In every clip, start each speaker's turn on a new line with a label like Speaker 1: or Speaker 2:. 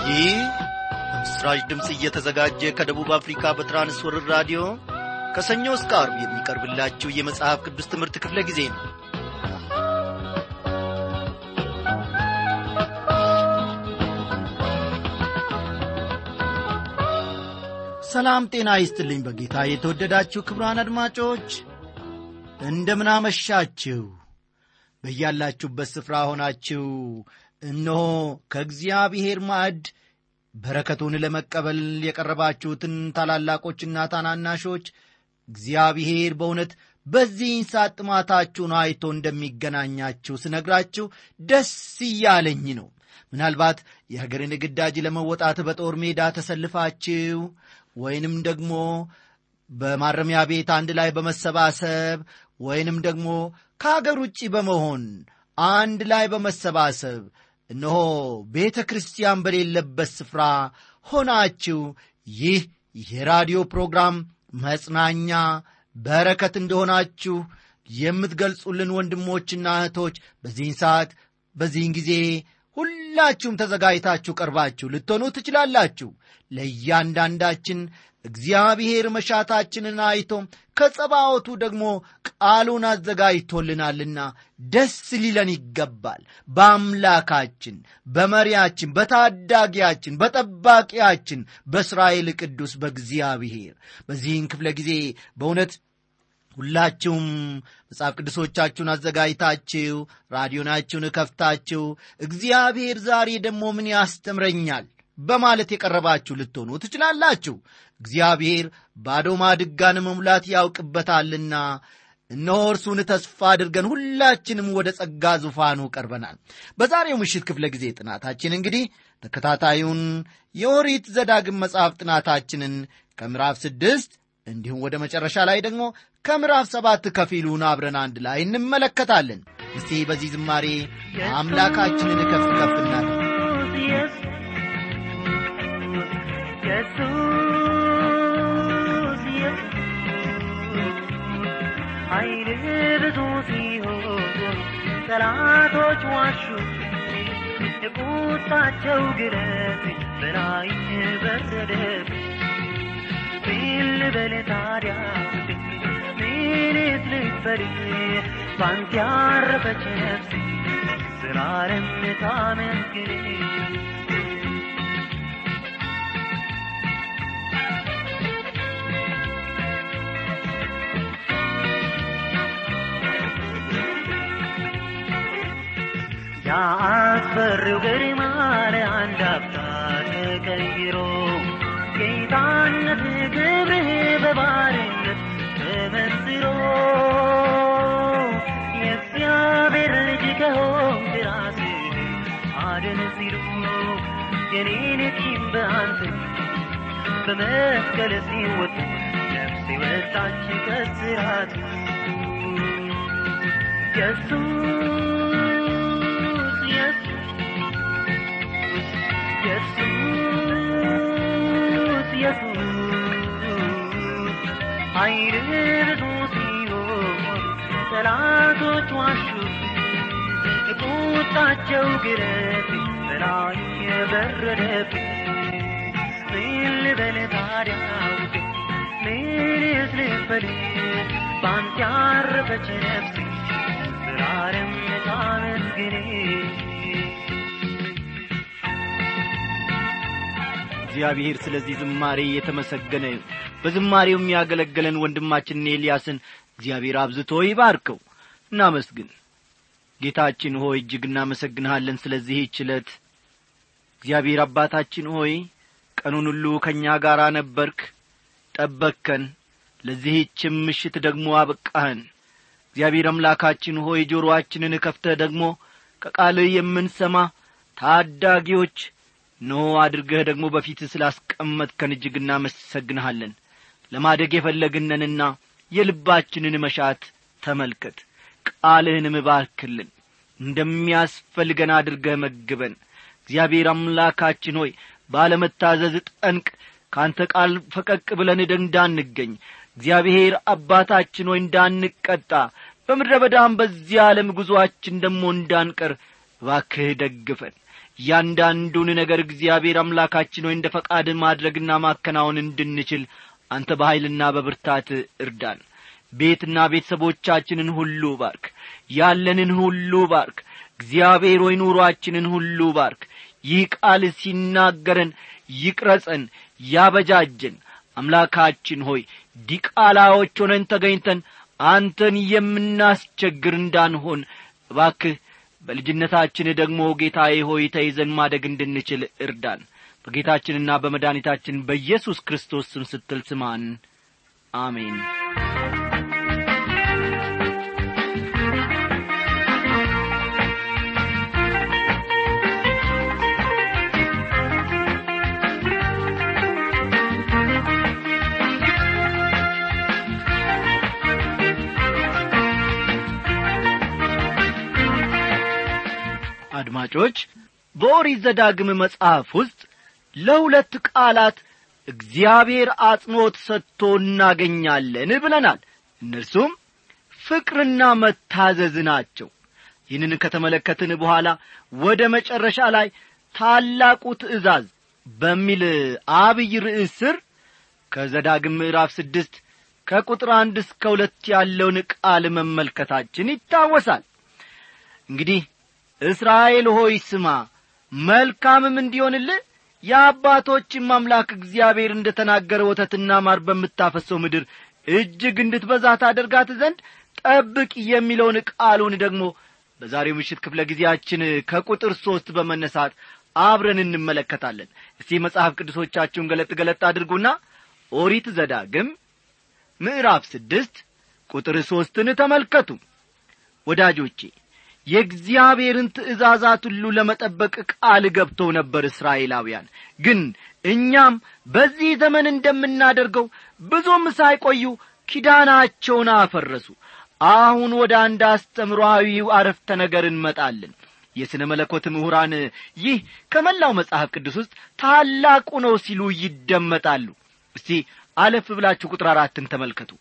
Speaker 1: ይህ በምስራች ድምጽ እየተዘጋጀ ከደቡብ አፍሪካ በትራንስወርልድ ራዲዮ ከሰኞ እስከ ዓርብ የሚቀርብላችሁ የመጽሐፍ ቅዱስ ትምህርት ክፍለ ጊዜ ነው። ሰላም ጤና ይስጥልኝ በጌታ የተወደዳችሁ ክቡራን አድማጮች፣ እንደምን አመሻችሁ። በያላችሁበት ስፍራ ሆናችሁ እነሆ ከእግዚአብሔር ማዕድ በረከቱን ለመቀበል የቀረባችሁትን ታላላቆችና ታናናሾች እግዚአብሔር በእውነት በዚህን ሰዓት ጥማታችሁን አይቶ እንደሚገናኛችሁ ስነግራችሁ ደስ እያለኝ ነው። ምናልባት የሀገርን ግዳጅ ለመወጣት በጦር ሜዳ ተሰልፋችሁ ወይንም ደግሞ በማረሚያ ቤት አንድ ላይ በመሰባሰብ ወይንም ደግሞ ከሀገር ውጪ በመሆን አንድ ላይ በመሰባሰብ እነሆ ቤተ ክርስቲያን በሌለበት ስፍራ ሆናችሁ ይህ የራዲዮ ፕሮግራም መጽናኛ በረከት እንደሆናችሁ የምትገልጹልን ወንድሞችና እህቶች በዚህን ሰዓት በዚህን ጊዜ ሁላችሁም ተዘጋጅታችሁ ቀርባችሁ ልትሆኑ ትችላላችሁ። ለእያንዳንዳችን እግዚአብሔር መሻታችንን አይቶ ከጸባዖቱ ደግሞ ቃሉን አዘጋጅቶልናልና ደስ ሊለን ይገባል። በአምላካችን፣ በመሪያችን፣ በታዳጊያችን፣ በጠባቂያችን በእስራኤል ቅዱስ በእግዚአብሔር በዚህን ክፍለ ጊዜ በእውነት ሁላችሁም መጽሐፍ ቅዱሶቻችሁን አዘጋጅታችሁ ራዲዮናችሁን ከፍታችሁ እግዚአብሔር ዛሬ ደግሞ ምን ያስተምረኛል በማለት የቀረባችሁ ልትሆኑ ትችላላችሁ። እግዚአብሔር ባዶ ማድጋን መሙላት ያውቅበታልና እነሆ እርሱን ተስፋ አድርገን ሁላችንም ወደ ጸጋ ዙፋኑ ቀርበናል። በዛሬው ምሽት ክፍለ ጊዜ ጥናታችን እንግዲህ ተከታታዩን የኦሪት ዘዳግም መጽሐፍ ጥናታችንን ከምዕራፍ 6 እንዲሁም ወደ መጨረሻ ላይ ደግሞ ከምዕራፍ 7 ከፊሉን አብረን አንድ ላይ እንመለከታለን። እስቲ በዚህ ዝማሬ አምላካችንን ከፍ ከፍ እናድርግ። ኃይልህ ብዙ ሲሆን ጠላቶች ዋሹ፣ የቁጣቸው ግለት በላይ በረደብኝ። ምን ልበል ታዲያ ምንስ ልበል ባንተ ያረፈች ነፍሴ ዘላለም ታመስግን። ያስፈሪው ግርማ ለአንድ አፍታ ተቀይሮ ጌታነት ክብርህ በባርነት ተመስሎ የእግዚአብሔር ልጅ ከሆንክ ራስህ አድን ሲሉ የኔን ቂም በአንተ በመስቀል ሲወጡ ነፍሴ ወጣች ከእስራቱ። ኃይልህ ብዙ ሲሆን ጠላቶች ዋሹ፣ የቁጣቸው ግለት በላይ በረደብኝ። ምን ልበል ታዲያ ምንስ ልበል ባንተ ያረፈች ነፍሴ ዘላለም ታመስግን። እግዚአብሔር ስለዚህ ዝማሬ የተመሰገነ። በዝማሬው የሚያገለግለን ወንድማችንን ኤልያስን እግዚአብሔር አብዝቶ ይባርከው። እናመስግን። ጌታችን ሆይ እጅግ እናመሰግንሃለን ስለዚህ ዕለት። እግዚአብሔር አባታችን ሆይ ቀኑን ሁሉ ከኛ ጋር ነበርክ፣ ጠበቅከን፣ ለዚህችም ምሽት ደግሞ አበቃህን። እግዚአብሔር አምላካችን ሆይ ጆሮአችንን ከፍተህ ደግሞ ከቃልህ የምንሰማ ታዳጊዎች ኖ አድርገህ ደግሞ በፊት ስላስቀመጥከን እጅግ እናመሰግንሃለን። ለማደግ የፈለግነንና የልባችንን መሻት ተመልከት። ቃልህንም ባርክልን፣ እንደሚያስፈልገን አድርገህ መግበን። እግዚአብሔር አምላካችን ሆይ ባለመታዘዝ ጠንቅ ካንተ ቃል ፈቀቅ ብለን እንዳንገኝ እግዚአብሔር አባታችን ሆይ እንዳንቀጣ በምድረ በዳም በዚህ ዓለም ጉዞአችን ደሞ እንዳንቀር እባክህ ደግፈን። ያንዳንዱን ነገር እግዚአብሔር አምላካችን ሆይ እንደ ፈቃድህ ማድረግና ማከናወን እንድንችል አንተ በኃይልና በብርታት እርዳን። ቤትና ቤተሰቦቻችንን ሁሉ ባርክ። ያለንን ሁሉ ባርክ። እግዚአብሔር ሆይ ኑሯችንን ሁሉ ባርክ። ይህ ቃል ሲናገረን ይቅረጸን፣ ያበጃጀን። አምላካችን ሆይ ዲቃላዎች ሆነን ተገኝተን አንተን የምናስቸግር እንዳንሆን እባክህ በልጅነታችን ደግሞ ጌታዬ ሆይ ተይዘን ማደግ እንድንችል እርዳን። በጌታችንና በመድኃኒታችን በኢየሱስ ክርስቶስ ስም ስትል ስማን። አሜን። አድማጮች በኦሪት ዘዳግም መጽሐፍ ውስጥ ለሁለት ቃላት እግዚአብሔር አጽንዖት ሰጥቶ እናገኛለን ብለናል። እነርሱም ፍቅርና መታዘዝ ናቸው። ይህንን ከተመለከትን በኋላ ወደ መጨረሻ ላይ ታላቁ ትእዛዝ በሚል አብይ ርዕስ ስር ከዘዳግም ምዕራፍ 6 ከቁጥር 1 እስከ 2 ያለውን ቃል መመልከታችን ይታወሳል። እንግዲህ እስራኤል ሆይ ስማ፣ መልካምም እንዲሆንልህ የአባቶችም አምላክ እግዚአብሔር እንደተናገረ ወተትና ማር በምታፈሰው ምድር እጅግ እንድትበዛ ታደርጋት ዘንድ ጠብቅ የሚለውን ቃሉን ደግሞ በዛሬው ምሽት ክፍለ ጊዜያችን ከቁጥር 3 በመነሳት አብረን እንመለከታለን። እስቲ መጽሐፍ ቅዱሶቻችሁን ገለጥ አድርጉና ኦሪት ዘዳግም ምዕራፍ 6 ቁጥር 3ን ተመልከቱ። ወዳጆቼ የእግዚአብሔርን ትእዛዛት ሁሉ ለመጠበቅ ቃል ገብተው ነበር እስራኤላውያን። ግን እኛም በዚህ ዘመን እንደምናደርገው ብዙም ሳይቆዩ ኪዳናቸውን አፈረሱ። አሁን ወደ አንድ አስተምሯዊ አረፍተ ነገር እንመጣለን። የሥነ መለኮት ምሁራን ይህ ከመላው መጽሐፍ ቅዱስ ውስጥ ታላቁ ነው ሲሉ ይደመጣሉ። እስቲ አለፍ ብላችሁ ቁጥር 4ን ተመልከቱ።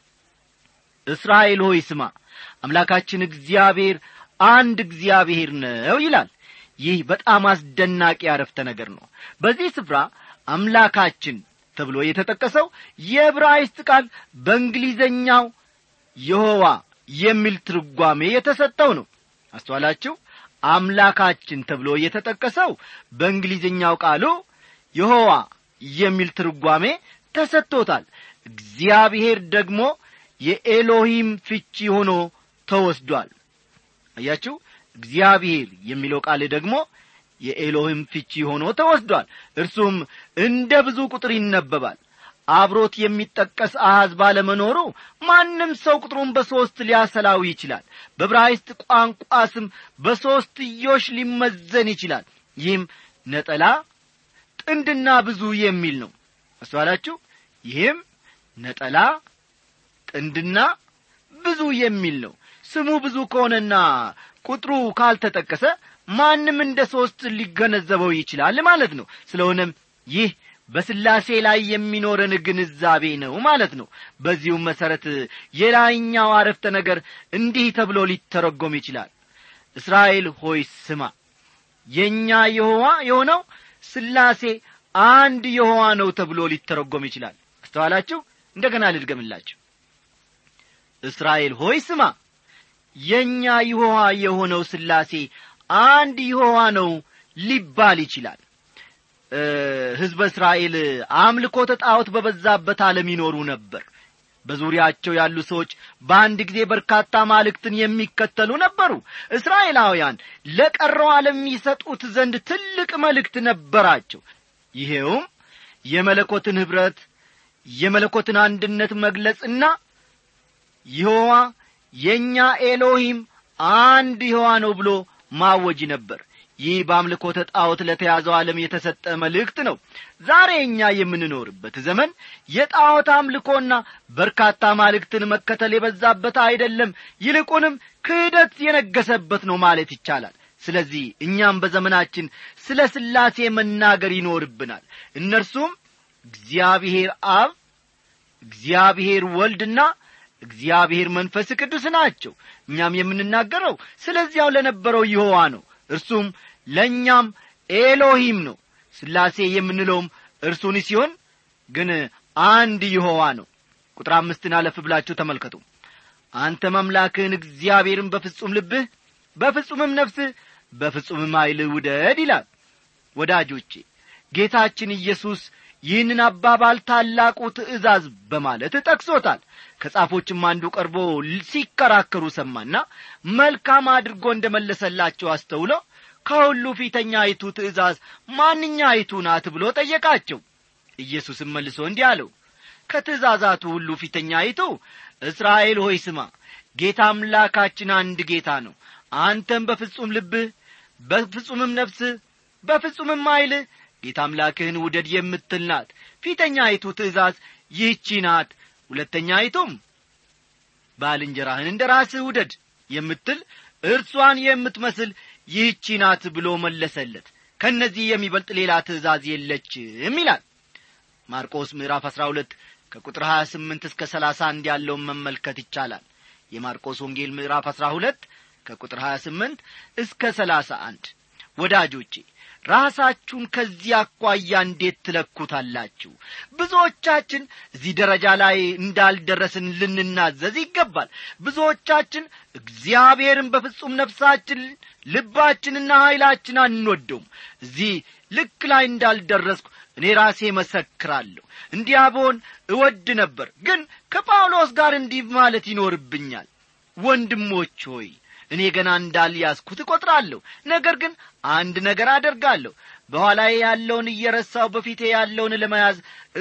Speaker 1: እስራኤል ሆይ ስማ፣ አምላካችን እግዚአብሔር አንድ እግዚአብሔር ነው ይላል። ይህ በጣም አስደናቂ አረፍተ ነገር ነው። በዚህ ስፍራ አምላካችን ተብሎ የተጠቀሰው የዕብራይስጥ ቃል በእንግሊዘኛው ይሖዋ የሚል ትርጓሜ የተሰጠው ነው። አስተዋላችሁ? አምላካችን ተብሎ የተጠቀሰው በእንግሊዘኛው ቃሉ ይሖዋ የሚል ትርጓሜ ተሰጥቶታል። እግዚአብሔር ደግሞ የኤሎሂም ፍቺ ሆኖ ተወስዷል። አያችሁ? እግዚአብሔር የሚለው ቃል ደግሞ የኤሎሂም ፍቺ ሆኖ ተወስዷል። እርሱም እንደ ብዙ ቁጥር ይነበባል። አብሮት የሚጠቀስ አሃዝ ባለመኖሩ ማንም ሰው ቁጥሩን በ3 ሊያሰላው ይችላል። በዕብራይስጥ ቋንቋ ስም በ3ዮሽ ሊመዘን ይችላል። ይህም ነጠላ፣ ጥንድና ብዙ የሚል ነው። አስተዋላችሁ? ይህም ነጠላ፣ ጥንድና ብዙ የሚል ነው። ስሙ ብዙ ከሆነና ቁጥሩ ካልተጠቀሰ ማንም እንደ 3 ሊገነዘበው ይችላል ማለት ነው። ስለሆነም ይህ በስላሴ ላይ የሚኖረን ግንዛቤ ነው ማለት ነው። በዚሁ መሰረት የላይኛው አረፍተ ነገር እንዲህ ተብሎ ሊተረጎም ይችላል። እስራኤል ሆይ ስማ፣ የኛ ይሖዋ የሆነው ስላሴ አንድ ይሖዋ ነው ተብሎ ሊተረጎም ይችላል። አስተዋላችሁ? እንደገና ልድገምላችሁ። እስራኤል ሆይ ስማ፣ የኛ ይሖዋ የሆነው ስላሴ አንድ ይሖዋ ነው ሊባል ይችላል። ሕዝበ እስራኤል አምልኮተ ጣዖት በበዛበት ዓለም ይኖሩ ነበር። በዙሪያቸው ያሉ ሰዎች በአንድ ጊዜ በርካታ ማልክትን የሚከተሉ ነበሩ። እስራኤላውያን ለቀረው ዓለም ይሰጡት ዘንድ ትልቅ መልእክት ነበራቸው። ይሄውም የመለኮትን ኅብረት፣ የመለኮትን አንድነት መግለጽና ይሖዋ የኛ ኤሎሂም አንድ ይሖዋ ነው ብሎ ማወጅ ነበር። ይህ በአምልኮተ ጣዖት ለተያዘው ዓለም የተሰጠ መልእክት ነው። ዛሬ እኛ የምንኖርበት ዘመን የጣዖት አምልኮና በርካታ ማልክትን መከተል የበዛበት አይደለም፣ ይልቁንም ክህደት የነገሰበት ነው ማለት ይቻላል። ስለዚህ እኛም በዘመናችን ስለ ስላሴ መናገር ይኖርብናል። እነርሱም እግዚአብሔር አብ፣ እግዚአብሔር ወልድና እግዚአብሔር መንፈስ ቅዱስ ናቸው። እኛም የምንናገረው ስለዚያው ለነበረው ይሖዋ ነው። እርሱም ለኛም ኤሎሂም ነው። ሥላሴ የምንለውም እርሱን ሲሆን ግን አንድ ይሖዋ ነው። ቁጥር 5 አለፍ ብላችሁ ተመልከቱ። አንተም አምላክህን እግዚአብሔርን በፍጹም ልብህ፣ በፍጹምም ነፍስህ፣ በፍጹምም ኃይልህ ውደድ ይላል። ወዳጆቼ ጌታችን ኢየሱስ ይህንን አባባል ታላቁ ትእዛዝ በማለት ጠቅሶታል። ከጻፎችም አንዱ ቀርቦ ሲከራከሩ ሰማና መልካም አድርጎ እንደመለሰላቸው አስተውሎ ከሁሉ ፊተኛይቱ ትእዛዝ ማንኛይቱ ናት ብሎ ጠየቃቸው። ኢየሱስም መልሶ እንዲህ አለው፣ ከትእዛዛቱ ሁሉ ፊተኛይቱ እስራኤል ሆይ ስማ፣ ጌታ አምላካችን አንድ ጌታ ነው። አንተም በፍጹም ልብህ፣ በፍጹምም ነፍስህ፣ በፍጹምም ኃይልህ ጌታ አምላክህን ውደድ የምትል ናት። ፊተኛይቱ ትእዛዝ ይህች ናት። ሁለተኛይቱም ባልንጀራህን እንደ ራስህ ውደድ የምትል እርሷን የምትመስል ይህች ናት ብሎ መለሰለት። ከነዚህ የሚበልጥ ሌላ ትእዛዝ የለችም ይላል። ማርቆስ ምዕራፍ 12 ከቁጥር 28 እስከ 31 ያለውን መመልከት ይቻላል። የማርቆስ ወንጌል ምዕራፍ 12 ከቁጥር 28 እስከ 31። ወዳጆቼ ራሳችሁን ከዚህ አኳያ እንዴት ትለኩታላችሁ? ብዙዎቻችን እዚህ ደረጃ ላይ እንዳልደረስን ልንናዘዝ ይገባል። ብዙዎቻችን እግዚአብሔርን በፍጹም ነፍሳችን፣ ልባችንና ኃይላችን አንወደውም። እዚህ ልክ ላይ እንዳልደረስኩ እኔ ራሴ መሰክራለሁ። እንዲያ ብሆን እወድ ነበር፣ ግን ከጳውሎስ ጋር እንዲህ ማለት ይኖርብኛል። ወንድሞች ሆይ እኔ ገና እንዳልያዝኩት እቆጥራለሁ። ነገር ግን አንድ ነገር አደርጋለሁ፣ በኋላዬ ያለውን እየረሳሁ በፊቴ ያለውን ለመያዝ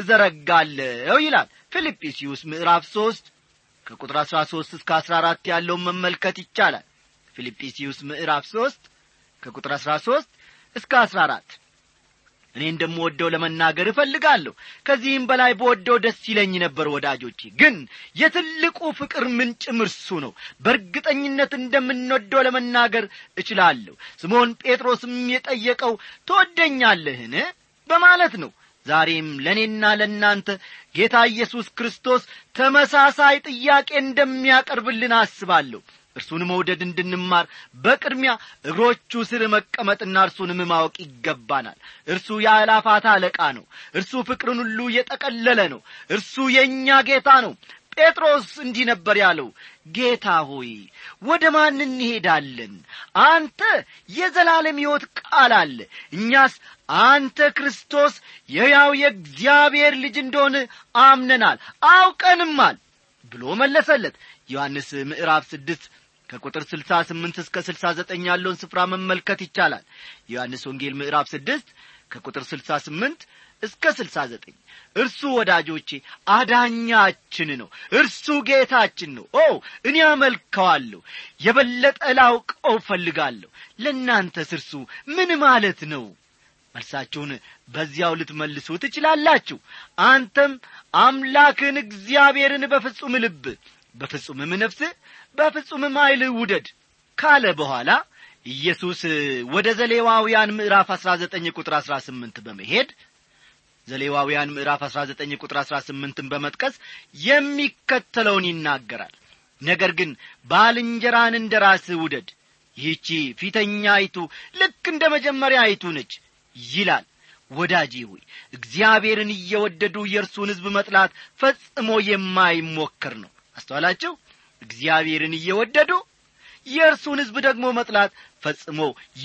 Speaker 1: እዘረጋለሁ ይላል። ፊልጵስዩስ ምዕራፍ 3 ከቁጥር 13 እስከ 14 ያለውን መመልከት ይቻላል። ፊልጵስዩስ ምዕራፍ 3 ከቁጥር 13 እስከ 14። እኔ እንደምወደው ለመናገር እፈልጋለሁ፣ ከዚህም በላይ በወደው ደስ ይለኝ ነበር። ወዳጆቼ ግን የትልቁ ፍቅር ምንጭም እርሱ ነው። በእርግጠኝነት እንደምንወደው ለመናገር እችላለሁ። ስምዖን ጴጥሮስም የጠየቀው ትወደኛለህን በማለት ነው። ዛሬም ለእኔና ለእናንተ ጌታ ኢየሱስ ክርስቶስ ተመሳሳይ ጥያቄ እንደሚያቀርብልን አስባለሁ። እርሱን መውደድ እንድንማር በቅድሚያ እግሮቹ ስር መቀመጥና እርሱንም ማወቅ ይገባናል። እርሱ የአእላፋት አለቃ ነው። እርሱ ፍቅርን ሁሉ የጠቀለለ ነው። እርሱ የእኛ ጌታ ነው። ጴጥሮስ እንዲህ ነበር ያለው፣ ጌታ ሆይ ወደ ማን እንሄዳለን? አንተ የዘላለም ሕይወት ቃል አለ፣ እኛስ አንተ ክርስቶስ የሕያው የእግዚአብሔር ልጅ እንደሆነ አምነናል አውቀንማል ብሎ መለሰለት። ዮሐንስ ምዕራፍ 6 ከቁጥር 68 እስከ 69 ያለውን ስፍራ መመልከት ይቻላል። ዮሐንስ ወንጌል ምዕራፍ 6 ከቁጥር 68 እስከ 69። እርሱ ወዳጆቼ አዳኛችን ነው። እርሱ ጌታችን ነው። እኔ አመልከዋለሁ፣ የበለጠ ላውቀው ፈልጋለሁ። ለእናንተስ እርሱ ምን ማለት ነው? መልሳችሁን በዚያው ልትመልሱ ትችላላችሁ። አንተም አምላክን እግዚአብሔርን በፍጹም ልብ፣ በፍጹምም ነፍስ፣ በፍጹምም ኃይል ውደድ ካለ በኋላ ኢየሱስ ወደ ዘሌዋውያን ምዕራፍ 19 ቁጥር 18 በመሄድ ዘሌዋውያን ምዕራፍ 19 ቁጥር 18ን በመጥቀስ የሚከተለውን ይናገራል። ነገር ግን ባልንጀራን እንደ ራስህ ውደድ፣ ይህች ፊተኛይቱ ልክ እንደ መጀመሪያይቱ ነች ይላል። ወዳጄ ሆይ እግዚአብሔርን እየወደዱ የእርሱን ሕዝብ መጥላት ፈጽሞ የማይሞከር ነው። አስተዋላችሁ? እግዚአብሔርን እየወደዱ የእርሱን ሕዝብ ደግሞ መጥላት ፈጽሞ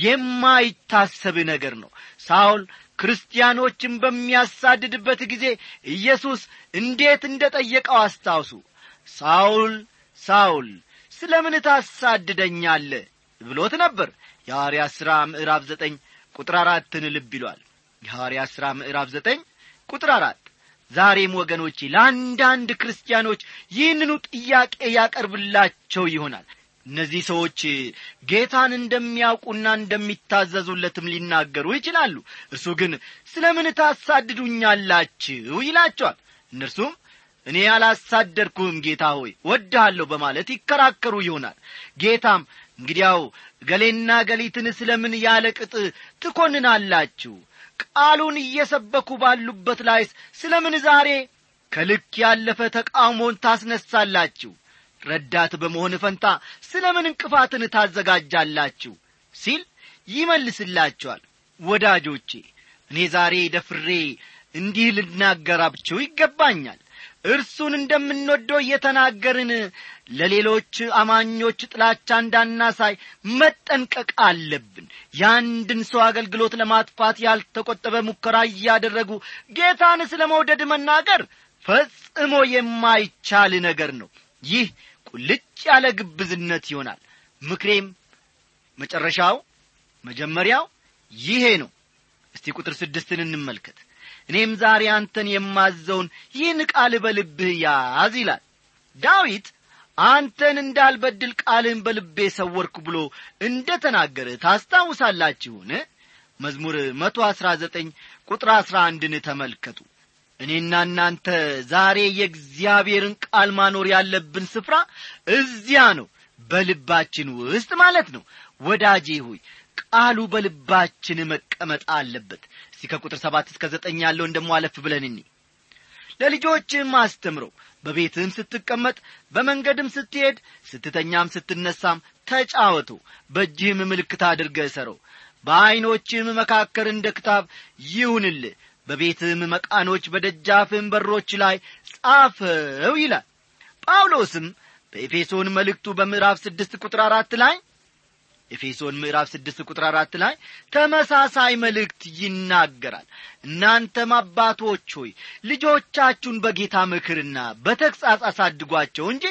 Speaker 1: የማይታሰብ ነገር ነው። ሳውል ክርስቲያኖችን በሚያሳድድበት ጊዜ ኢየሱስ እንዴት እንደጠየቀው አስታውሱ። ሳውል ሳውል ስለምን ታሳድደኛለህ ብሎት ነበር። የሐዋርያት ሥራ ምዕራፍ 9 ቁጥር 4ን ልብ ይሏል። የሐዋርያት ሥራ ምዕራፍ 9 ቁጥር 4። ዛሬም ወገኖቼ ለአንዳንድ ክርስቲያኖች ይህንኑ ጥያቄ ያቀርብላቸው ይሆናል። እነዚህ ሰዎች ጌታን እንደሚያውቁና እንደሚታዘዙለትም ሊናገሩ ይችላሉ። እርሱ ግን ስለምን ታሳድዱኛላችሁ ይላቸዋል። እነርሱም እኔ ያላሳደድኩም ጌታ ሆይ ወድሃለሁ በማለት ይከራከሩ ይሆናል። ጌታም እንግዲያው ገሌና ገሊትን ስለምን ያለቅጥ ትኮንናላችሁ? ቃሉን እየሰበኩ ባሉበት ላይስ ስለምን ዛሬ ከልክ ያለፈ ተቃውሞን ታስነሳላችሁ? ረዳት በመሆን ፈንታ ስለምን እንቅፋትን ታዘጋጃላችሁ? ሲል ይመልስላቸዋል። ወዳጆቼ እኔ ዛሬ ደፍሬ እንዲህ ልናገራችሁ ይገባኛል። እርሱን እንደምንወደው የተናገርን ለሌሎች አማኞች ጥላቻ እንዳናሳይ መጠንቀቅ አለብን። ያንድን ሰው አገልግሎት ለማጥፋት ያልተቆጠበ ሙከራ ያደረጉ ጌታን ስለመውደድ መናገር ፈጽሞ የማይቻል ነገር ነው። ይህ ቁልጭ ያለ ግብዝነት ይሆናል። ምክሬም መጀመሪያው ይሄ ነው። እስቲ ቁጥር 6ን እንመልከት። እኔም ዛሬ አንተን የማዘውን ይህን ቃል በልብህ ያዝ ይላል። ዳዊት አንተን እንዳልበድል ቃልህን በልቤ ሰወርኩ ብሎ እንደተናገረ ታስታውሳላችሁን? መዝሙር 119 ቁጥር 11ን ተመልከቱ። እኔና እናንተ ዛሬ የእግዚአብሔርን ቃል ማኖር ያለብን ስፍራ እዚያ ነው፣ በልባችን ውስጥ ማለት ነው። ወዳጄ ሆይ ቃሉ በልባችን መቀመጥ አለበት። እስቲ ከቁጥር 7 እስከ 9 ያለውን ደሞ አለፍ ብለን ለልጆችም አስተምረው፣ በቤትህም ስትቀመጥ፣ በመንገድም ስትሄድ፣ ስትተኛም ስትነሳም ተጫወቱ። በእጅህም ምልክት አድርገህ ሰረው፣ በዓይኖችህም መካከል እንደ ክታብ ይሁንልህ፣ በቤትህም መቃኖች በደጃፍህም በሮች ላይ ጻፈው ይላል። ጳውሎስም በኤፌሶን መልእክቱ በምዕራፍ 6 ቁጥር 4 ላይ ኤፌሶን ምዕራፍ 6 ቁጥር 4 ላይ ተመሳሳይ መልእክት ይናገራል። እናንተም አባቶች ሆይ ልጆቻችሁን በጌታ ምክርና በተግሣጽ አሳድጓቸው እንጂ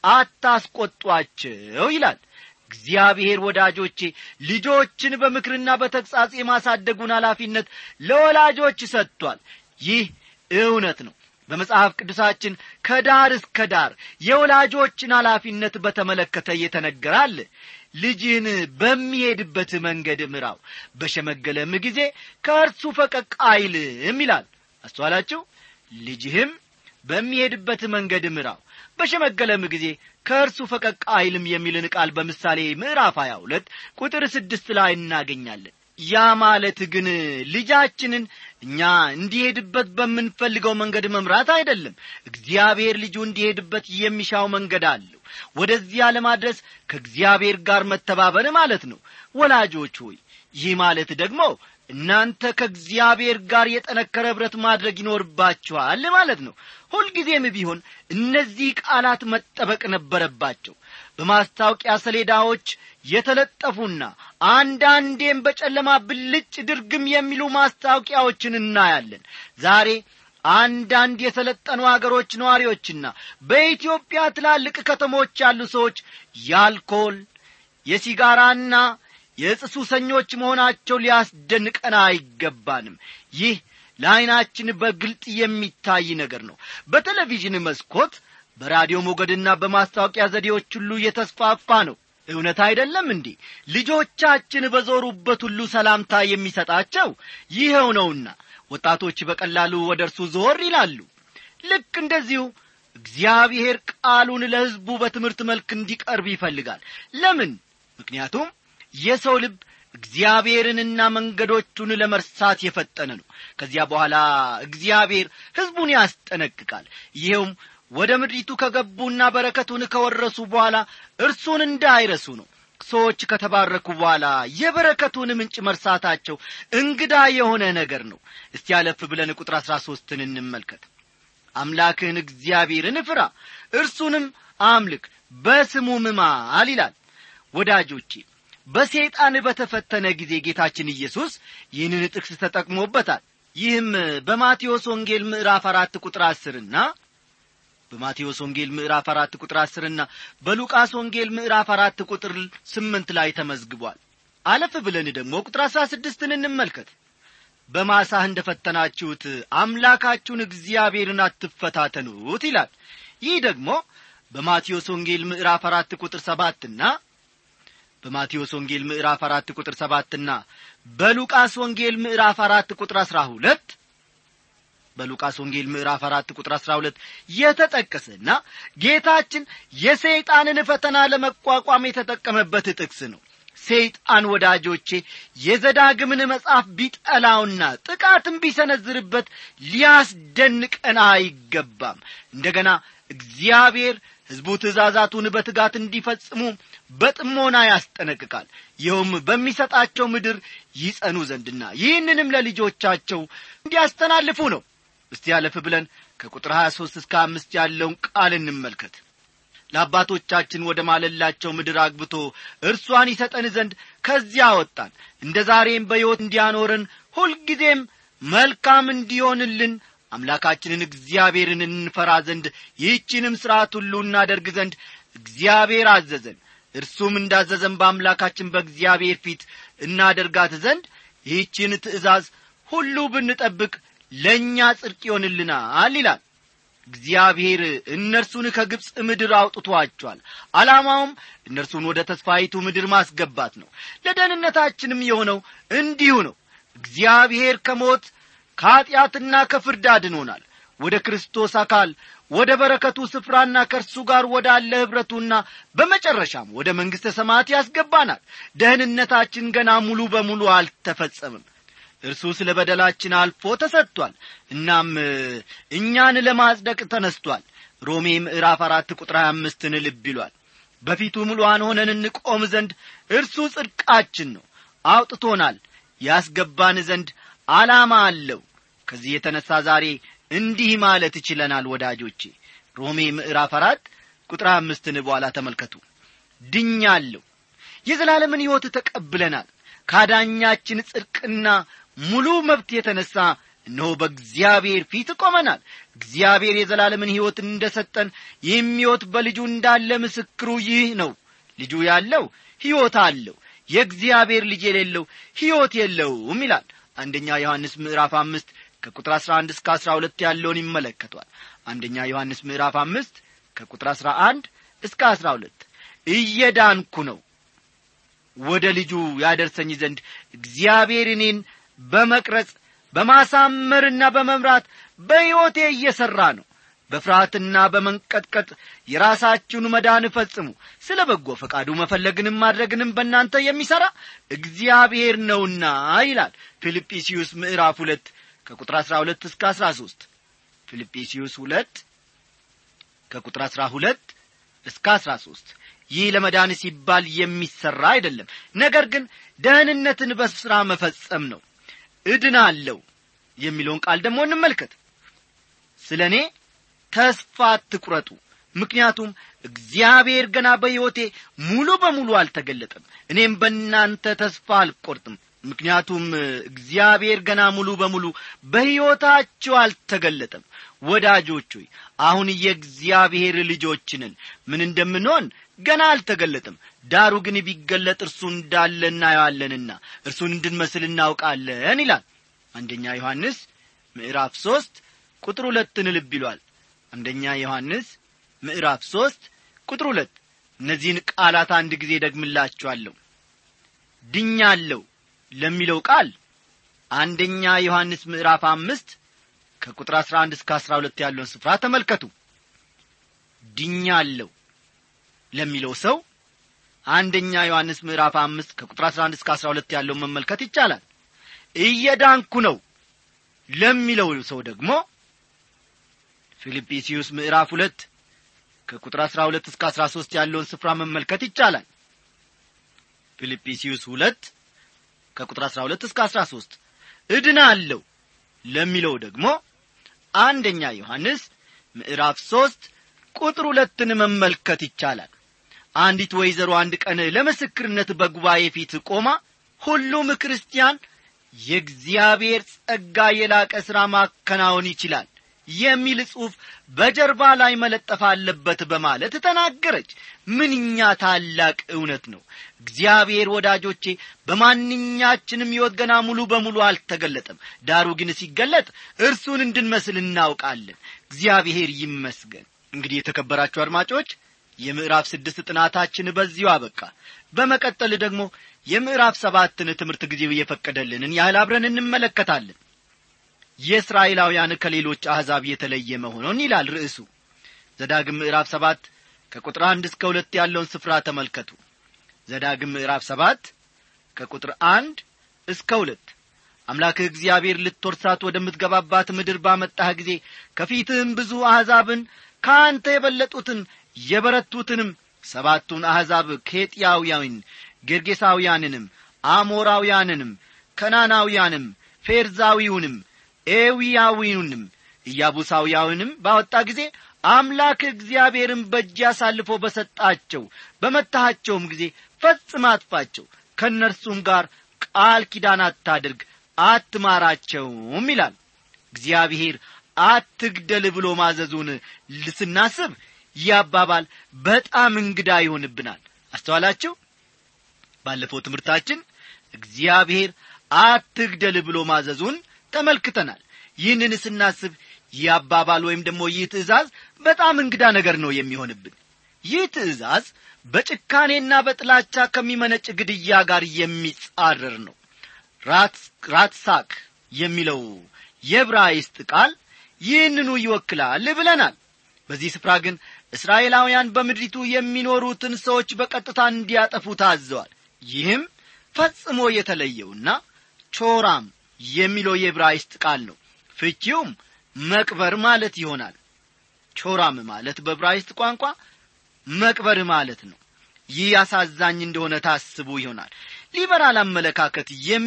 Speaker 1: አታስቆጧቸው ይላል። እግዚአብሔር ወዳጆቼ ልጆችን በምክርና በተግሣጽ የማሳደጉን ኃላፊነት ለወላጆች ሰጥቷል። ይህ እውነት ነው። በመጽሐፍ ቅዱሳችን ከዳር እስከ ዳር የወላጆችን ኃላፊነት በተመለከተ የተነገራል። ልጅህን በሚሄድበት መንገድ ምራው፣ በሸመገለም ጊዜ ከእርሱ ፈቀቅ አይልም ይላል። አስተዋላችሁ? ልጅህም በሚሄድበት መንገድ ምራው፣ በሸመገለም ጊዜ ከእርሱ ፈቀቅ አይልም የሚልን ቃል በምሳሌ ምዕራፍ 22 ቁጥር 6 ላይ እናገኛለን። ያ ማለት ግን ልጃችንን እኛ እንዲሄድበት በምንፈልገው መንገድ መምራት አይደለም። እግዚአብሔር ልጁ እንዲሄድበት የሚሻው መንገድ አለው። ወደዚያ ለማድረስ ከእግዚአብሔር ጋር መተባበር ማለት ነው። ወላጆች ሆይ ይህ ማለት ደግሞ እናንተ ከእግዚአብሔር ጋር የጠነከረ ኅብረት ማድረግ ይኖርባችኋል ማለት ነው። ሁልጊዜም ቢሆን እነዚህ ቃላት መጠበቅ ነበረባቸው። በማስታወቂያ ሰሌዳዎች የተለጠፉና አንዳንዴም በጨለማ ብልጭ ድርግም የሚሉ ማስታወቂያዎችን እናያለን። ዛሬ አንዳንድ የሰለጠኑ አገሮች ነዋሪዎችና በኢትዮጵያ ትላልቅ ከተሞች ያሉ ሰዎች የአልኮል የሲጋራና የዕፅ ሱሰኞች መሆናቸው ሊያስደንቀን አይገባንም። ይህ ለዓይናችን በግልጥ የሚታይ ነገር ነው። በቴሌቪዥን መስኮት፣ በራዲዮ ሞገድና በማስታወቂያ ዘዴዎች ሁሉ የተስፋፋ ነው። እውነት አይደለም እንዴ? ልጆቻችን በዞሩበት ሁሉ ሰላምታ የሚሰጣቸው ይሄው ነውና ወጣቶች በቀላሉ ወደ እርሱ ዞር ይላሉ። ልክ እንደዚሁ እግዚአብሔር ቃሉን ለሕዝቡ በትምህርት መልክ እንዲቀርብ ይፈልጋል። ለምን? ምክንያቱም የሰው ልብ እግዚአብሔርንና መንገዶቹን ለመርሳት የፈጠነ ነው። ከዚያ በኋላ እግዚአብሔር ሕዝቡን ያስጠነቅቃል። ይሄውም ወደ ምድሪቱ ከገቡና በረከቱን ከወረሱ በኋላ እርሱን እንዳይረሱ ነው። ሰዎች ከተባረኩ በኋላ የበረከቱን ምንጭ መርሳታቸው እንግዳ የሆነ ነገር ነው። እስቲ አለፍ ብለን ቁጥር 13ን እንመልከት። አምላክህን እግዚአብሔርን ፍራ፣ እርሱንም አምልክ፣ በስሙም ማል ይላል። ወዳጆቼ በሰይጣን በተፈተነ ጊዜ ጌታችን ኢየሱስ ይህንን ጥቅስ ተጠቅሞበታል። ይህም በማቴዎስ ወንጌል ምዕራፍ 4 ቁጥር 10 እና በማቴዎስ ወንጌል ምዕራፍ 4 ቁጥር 10 እና በሉቃስ ወንጌል ምዕራፍ 4 ቁጥር 8 ላይ ተመዝግቧል። አለፍ ብለን ደግሞ ቁጥር 16ን እንመልከት። በማሳህ እንደፈተናችሁት አምላካችሁን እግዚአብሔርን አትፈታተኑት ይላል። ይህ ደግሞ በማቴዎስ ወንጌል ምዕራፍ 4 ቁጥር 7 እና በማቴዎስ ወንጌል ምዕራፍ 4 ቁጥር 7 እና በሉቃስ ወንጌል ምዕራፍ 4 ቁጥር 12 በሉቃስ ወንጌል ምዕራፍ 4 ቁጥር 12 የተጠቀሰና ጌታችን የሰይጣንን ፈተና ለመቋቋም የተጠቀመበት ጥቅስ ነው። ሰይጣን ወዳጆቼ የዘዳግምን መጽሐፍ ቢጠላውና ጥቃትም ቢሰነዝርበት ሊያስደንቀን አይገባም። እንደገና እግዚአብሔር ሕዝቡ ትእዛዛቱን በትጋት እንዲፈጽሙ በጥሞና ያስጠነቅቃል። ይኸውም በሚሰጣቸው ምድር ይጸኑ ዘንድና ይህንንም ለልጆቻቸው እንዲያስተላልፉ ነው። እስቲ ያለፍ ብለን ከቁጥር 23 እስከ 5 ያለውን ቃል እንመልከት። ለአባቶቻችን ወደ ማለላቸው ምድር አግብቶ እርሷን ይሰጠን ዘንድ ከዚያ አወጣን። እንደ ዛሬም በሕይወት እንዲያኖረን ሁልጊዜም መልካም እንዲሆንልን አምላካችንን እግዚአብሔርን እንፈራ ዘንድ ይህችንም ሥርዓት ሁሉ እናደርግ ዘንድ እግዚአብሔር አዘዘን። እርሱም እንዳዘዘን በአምላካችን በእግዚአብሔር ፊት እናደርጋት ዘንድ ይህችን ትእዛዝ ሁሉ ብንጠብቅ ለእኛ ጽድቅ ይሆንልናል ይላል። እግዚአብሔር እነርሱን ከግብጽ ምድር አውጥቶአቸዋል። ዓላማውም እነርሱን ወደ ተስፋይቱ ምድር ማስገባት ነው። ለደህንነታችንም የሆነው እንዲሁ ነው። እግዚአብሔር ከሞት ከኃጢአትና ከፍርድ አድኖናል። ወደ ክርስቶስ አካል ወደ በረከቱ ስፍራና ከእርሱ ጋር ወዳለ ኅብረቱና በመጨረሻም ወደ መንግሥተ ሰማያት ያስገባናል። ደህንነታችን ገና ሙሉ በሙሉ አልተፈጸመም። እርሱ ስለ በደላችን አልፎ ተሰጥቷል። እናም እኛን ለማጽደቅ ተነስቷል። ሮሜ ምዕራፍ 4 ቁጥር 25ን ልብ ይሏል። በፊቱ ሙሉአን ሆነን እንቆም ዘንድ እርሱ ጽድቃችን ነው። አውጥቶናል፣ ያስገባን ዘንድ ዓላማ አለው። ከዚህ የተነሳ ዛሬ እንዲህ ማለት ይችለናል ወዳጆቼ። ሮሜ ምዕራፍ 4 ቁጥር 5ን በኋላ ተመልከቱ። ድኛለሁ፣ የዘላለምን ሕይወት ተቀብለናል። ካዳኛችን ጽድቅና ሙሉ መብት የተነሳ እነሆ በእግዚአብሔር ፊት ቆመናል። እግዚአብሔር የዘላለምን ሕይወት እንደሰጠን የሚወት በልጁ እንዳለ ምስክሩ ይህ ነው። ልጁ ያለው ሕይወት አለው፣ የእግዚአብሔር ልጅ የሌለው ሕይወት የለውም ይላል። አንደኛ ዮሐንስ ምዕራፍ 5 ከቁጥር 11 እስከ 12 ያለውን ይመለከቷል። አንደኛ ዮሐንስ ምዕራፍ 5 ከቁጥር 11 እስከ 12 እየዳንኩ ነው ወደ ልጁ ያደርሰኝ ዘንድ እግዚአብሔር እኔን በመቅረጽ በማሳመርና በመምራት በሕይወቴ እየሠራ ነው። በፍርሃትና በመንቀጥቀጥ የራሳችሁን መዳን ፈጽሙ። ስለ በጎ ፈቃዱ መፈለግንም ማድረግንም በእናንተ የሚሠራ እግዚአብሔር ነውና ይላል። ፊልጵስዩስ ምዕራፍ 2 ከቁጥር 12 እስከ 13 ፊልጵስዩስ 2 ከቁጥር 12 እስከ 13 ይህ ለመዳን ሲባል የሚሰራ አይደለም፣ ነገር ግን ደህንነትን በሥራ መፈጸም ነው። እድናለሁ የሚለውን ቃል ደግሞ እንመልከት። ስለኔ ተስፋ አትቁረጡ፣ ምክንያቱም እግዚአብሔር ገና በሕይወቴ ሙሉ በሙሉ አልተገለጠም። እኔም በእናንተ ተስፋ አልቆርጥም፣ ምክንያቱም እግዚአብሔር ገና ሙሉ በሙሉ በሕይወታችሁ አልተገለጠም። ወዳጆች ሆይ አሁን የእግዚአብሔር ልጆች ነን። ምን እንደምንሆን ገና አልተገለጠም። ዳሩ ግን ቢገለጥ እርሱ እንዳለ እናየዋለንና እርሱን እንድንመስል እናውቃለን ይላል። አንደኛ ዮሐንስ ምዕራፍ 3 ቁጥር 2ን ልብ ይሏል። አንደኛ ዮሐንስ ምዕራፍ 3 ቁጥር 2 እነዚህን ቃላት አንድ ጊዜ ደግምላችኋለሁ። ድኛለሁ ለሚለው ቃል አንደኛ ዮሐንስ ምዕራፍ 5 ከቁጥር 11 እስከ 12 ያለውን ስፍራ ተመልከቱ። ድኛለሁ ለሚለው ሰው አንደኛ ዮሐንስ ምዕራፍ 5 ከቁጥር 11 እስከ 12 ያለውን መመልከት ይቻላል። እየዳንኩ ነው ለሚለው ሰው ደግሞ ፊልጵስዩስ ምዕራፍ 2 ከቁጥር 12 እስከ 13 ያለውን ስፍራ መመልከት ይቻላል። ፊልጵስዩስ 2 ከቁጥር 12 እስከ 13 እድናለሁ ለሚለው ደግሞ አንደኛ ዮሐንስ ምዕራፍ 3 ቁጥር 2ን መመልከት ይቻላል። አንዲት ወይዘሮ አንድ ቀን ለምስክርነት በጉባኤ ፊት ቆማ ሁሉም ክርስቲያን የእግዚአብሔር ጸጋ የላቀ ሥራ ማከናወን ይችላል የሚል ጽሑፍ በጀርባ ላይ መለጠፍ አለበት በማለት ተናገረች። ምንኛ ታላቅ እውነት ነው! እግዚአብሔር ወዳጆቼ በማንኛችንም ሕይወት ገና ሙሉ በሙሉ አልተገለጠም። ዳሩ ግን ሲገለጥ እርሱን እንድንመስል እናውቃለን። እግዚአብሔር ይመስገን። እንግዲህ የተከበራችሁ አድማጮች የምዕራፍ 6 ጥናታችን በዚሁ አበቃ። በመቀጠል ደግሞ የምዕራፍ 7ን ትምህርት ጊዜው የፈቀደልንን ያህል አብረን እንመለከታለን። የእስራኤላውያን ከሌሎች አሕዛብ የተለየ መሆኑን ይላል ርዕሱ። ዘዳግም ምዕራፍ 7 ከቁጥር 1 እስከ 2 ያለውን ስፍራ ተመልከቱ። ዘዳግም ምዕራፍ 7 ከቁጥር 1 እስከ 2 አምላክህ እግዚአብሔር ልትወርሳት ወደምትገባባት ምድር ባመጣህ ጊዜ ከፊትህም ብዙ አሕዛብን ከአንተ የበለጡትን የበረቱትንም 7ቱን አሕዛብ ኬጢያውያን ጌርጌሳውያንንም አሞራውያንንም ከናናውያንም ፌርዛዊውንም ኤዊያዊውንም ኢያቡሳውያንንም ባወጣ ጊዜ አምላክ እግዚአብሔርን በእጅ አሳልፎ በሰጣቸው በመታሃቸውም ጊዜ ፈጽመህ አጥፋቸው፣ ከእነርሱም ጋር ቃል ኪዳን አታድርግ፣ አትማራቸውም ይላል። እግዚአብሔር አትግደል ብሎ ማዘዙን ስናስብ ይህ አባባል በጣም እንግዳ ይሆንብናል። አስተዋላችሁ? ባለፈው ትምህርታችን እግዚአብሔር አትግደል ብሎ ማዘዙን ተመልክተናል። ይህንን ስናስብ ይህ አባባል ወይም ደግሞ ይህ ትእዛዝ በጣም እንግዳ ነገር ነው የሚሆንብን። ይህ ትእዛዝ በጭካኔና በጥላቻ ከሚመነጭ ግድያ ጋር የሚጻረር ነው። ራትሳክ የሚለው የዕብራይስጥ ቃል ይህንኑ ይወክላል ብለናል። በዚህ ስፍራ ግን እስራኤላውያን በምድሪቱ የሚኖሩትን ሰዎች በቀጥታ እንዲያጠፉ ታዘዋል። ይህም ፈጽሞ የተለየውና ቾራም የሚለው የዕብራይስጥ ቃል ነው። ፍቺውም መቅበር ማለት ይሆናል። ቾራም ማለት በዕብራይስጥ ቋንቋ መቅበር ማለት ነው። ይህ አሳዛኝ እንደሆነ ታስቡ ይሆናል። ሊበራል አመለካከት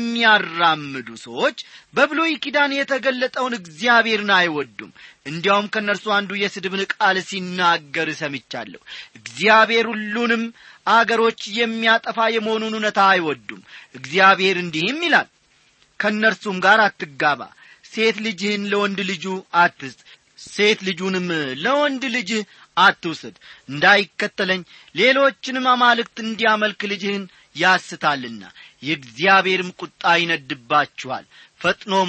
Speaker 1: የሚያራምዱ ሰዎች በብሉይ ኪዳን የተገለጠውን እግዚአብሔርን አይወዱም። እንዲያውም ከነርሱ አንዱ የስድብን ቃል ሲናገር ሰምቻለሁ። እግዚአብሔር ሁሉንም አገሮች የሚያጠፋ የመሆኑን እውነታ አይወዱም። እግዚአብሔር እንዲህም ይላል፣ ከነርሱም ጋር አትጋባ፣ ሴት ልጅህን ለወንድ ልጁ አትስጥ፣ ሴት ልጁንም ለወንድ ልጅህ አትውሰድ፣ እንዳይከተለኝ ሌሎችንም አማልክት እንዲያመልክ ልጅህን ያስታልና የእግዚአብሔርም ቁጣ ይነድባችኋል፣ ፈጥኖም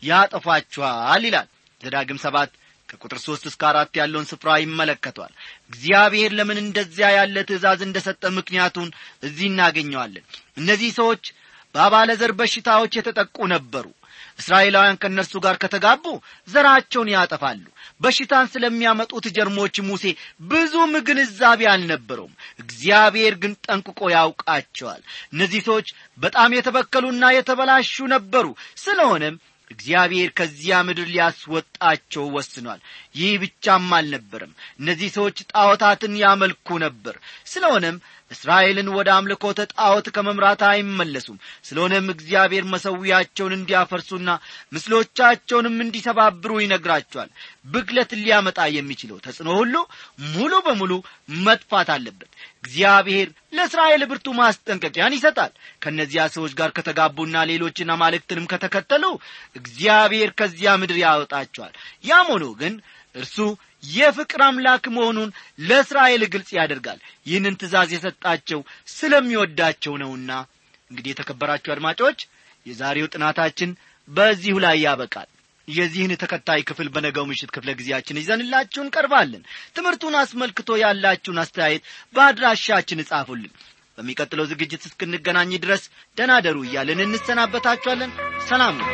Speaker 1: ያጠፋችኋል ይላል። ዘዳግም 7 ከቁጥር 3 እስከ 4 ያለውን ስፍራ ይመለከቷል። እግዚአብሔር ለምን እንደዚያ ያለ ትእዛዝ እንደሰጠ ምክንያቱን እዚህ እናገኘዋለን። እነዚህ ሰዎች በአባለዘር በሽታዎች የተጠቁ ነበሩ። እስራኤላውያን ከነርሱ ጋር ከተጋቡ ዘራቸውን ያጠፋሉ። በሽታን ስለሚያመጡት ጀርሞች ሙሴ ብዙም ግንዛቤ አልነበረውም። እግዚአብሔር ግን ጠንቅቆ ያውቃቸዋል። እነዚህ ሰዎች በጣም የተበከሉና የተበላሹ ነበሩ። ስለሆነም እግዚአብሔር ከዚያ ምድር ሊያስወጣቸው ወስኗል። ይህ ብቻም አልነበረም። እነዚህ ሰዎች ጣዖታትን ያመልኩ ነበር። ስለሆነም እስራኤልን ወደ አምልኮተ ጣዖት ከመምራት አይመለሱም። ስለሆነም እግዚአብሔር መሠዊያቸውን እንዲያፈርሱና ምስሎቻቸውንም እንዲሰባብሩ ይነግራቸዋል። ብክለት ሊያመጣ የሚችለው ተጽዕኖ ሁሉ ሙሉ በሙሉ መጥፋት አለበት። እግዚአብሔር ለእስራኤል ብርቱ ማስጠንቀቂያን ይሰጣል። ከነዚያ ሰዎች ጋር ከተጋቡና ሌሎችን አማልክትንም ከተከተሉ እግዚአብሔር ከዚያ ምድር ያወጣቸዋል። ያም ሆኖ ግን እርሱ የፍቅር አምላክ መሆኑን ለእስራኤል ግልጽ ያደርጋል። ይህንን ትእዛዝ የሰጣቸው ስለሚወዳቸው ነውና። እንግዲህ የተከበራችሁ አድማጮች፣ የዛሬው ጥናታችን በዚሁ ላይ ያበቃል። የዚህን ተከታይ ክፍል በነገው ምሽት ክፍለ ጊዜያችን ይዘንላችሁ እንቀርባለን። ትምህርቱን አስመልክቶ ያላችሁን አስተያየት በአድራሻችን ጻፉልን። በሚቀጥለው ዝግጅት እስክንገናኝ ድረስ ደህና ደሩ እያልን እንሰናበታችኋለን። ሰላም ነው።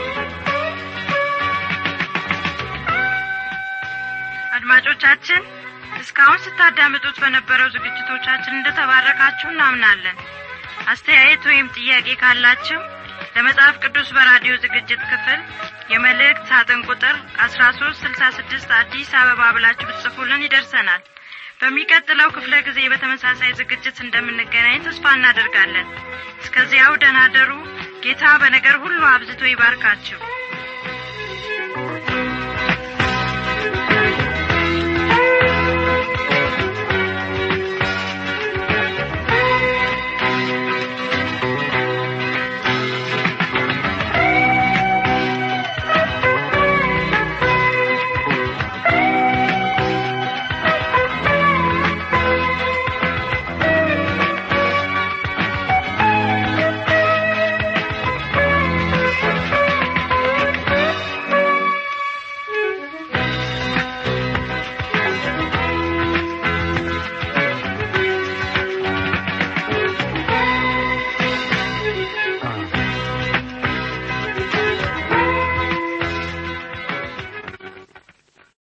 Speaker 2: አድማጮቻችን፣ እስካሁን ስታዳምጡት በነበረው ዝግጅቶቻችን እንደተባረካችሁ እናምናለን። አስተያየት ወይም ጥያቄ ካላችሁ ለመጽሐፍ ቅዱስ በራዲዮ ዝግጅት ክፍል የመልእክት ሳጥን ቁጥር 1366 አዲስ አበባ ብላችሁ ብትጽፉልን ይደርሰናል። በሚቀጥለው ክፍለ ጊዜ በተመሳሳይ ዝግጅት እንደምንገናኝ ተስፋ እናደርጋለን። እስከዚያው ደህና ደሩ። ጌታ በነገር ሁሉ አብዝቶ ይባርካችሁ።